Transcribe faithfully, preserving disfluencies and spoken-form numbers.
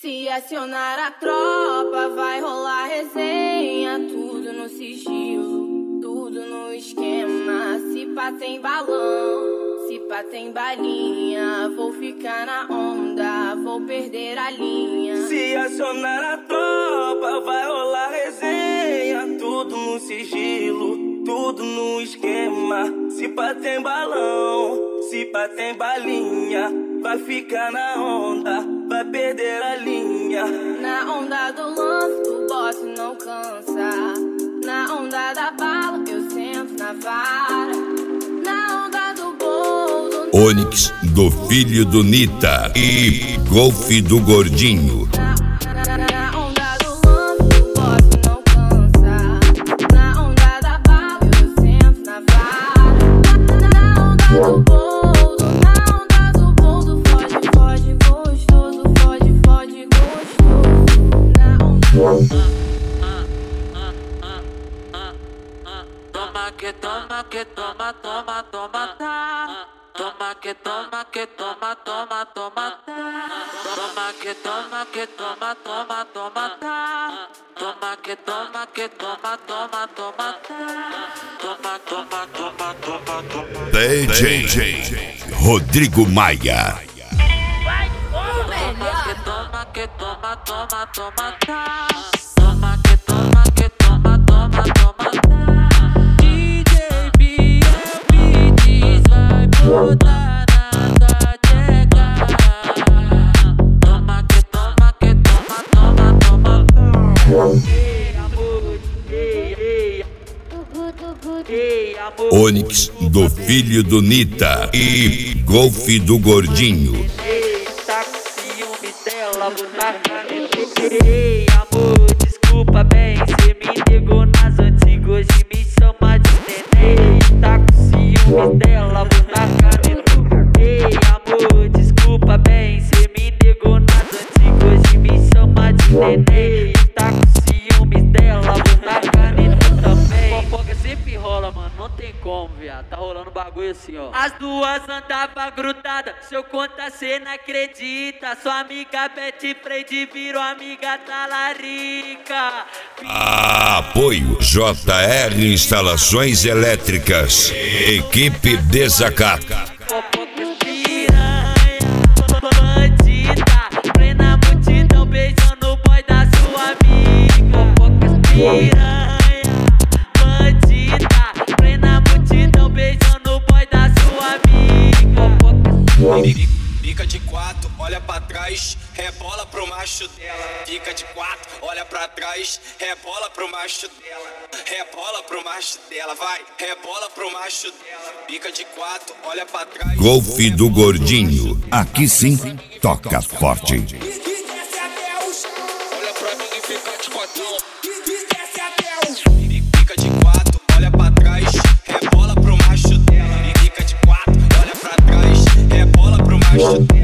Se acionar a tropa, vai rolar resenha. Tudo no sigilo, tudo no esquema. Se pá tem balão, se pá tem balinha. Vou ficar na onda, vou perder a linha. Se acionar a tropa, vai rolar resenha. Tudo no sigilo, tudo no esquema. Se pá tem balão, se pá tem balinha. Vai ficar na onda, vai perder a linha. Na onda do lance, o bote não cansa. Na onda da bala, eu sento na vara. Na onda do bolo, Onyx do filho do Nita e Golf do Gordinho. Na, na, na onda do lance, o bote não cansa. Na onda da bala, eu sento na vara. Na, na onda do bolo. Toma que toma que toma toma toma tá. Toma que toma que toma toma toma tá. Toma que toma que toma toma toma tá. Toma que toma que toma toma toma tá. Toma toma toma toma toma. D J Rodrigo Maia. Toma que toma que toma toma toma tá. Toma que toma que toma toma toma tá. D J B M diz vai botar na tua tcheca. Toma que toma que toma toma toma tá. Ei amor, ei ei. Ei amor. Onyx do filho do Nita e Golf do Gordinho. Ei, amor, desculpa bem, cê me negou nas antigas, hoje me chama de neném. Tá com ciúmes dela, vou tacar em tu. Ei, amor, desculpa bem, cê me negou nas antigas, hoje me chama de neném. Tá com ciúmes dela, vou tacar em tu também. Fofoca sempre rola, mano, não tem como, viado. Tá rolando bagulho assim, ó. As duas andava grudada, se eu contar cê não acredita. Sua amiga Betty Freire virou amiga da Larica. Apoio J R Instalações Elétricas. Equipe Desacato. Fofocas piranha, bandida, plena multidão beijando o boy da sua amiga. Fofocas piranha, bandida, plena multidão beijando o boy da sua amiga. Fica de quatro, olha pra trás, rebola pro macho dela. Fica de quatro, olha pra trás, rebola pro macho dela. Rebola pro macho dela, vai, rebola pro macho dela. Fica de quatro, olha pra trás. Golf do Gordinho. Aqui sim, toca forte. Olha pra mim e fica de quatro. Fica de quatro, olha pra trás, rebola pro macho dela. Fica de quatro, olha pra trás, rebola pro macho dela.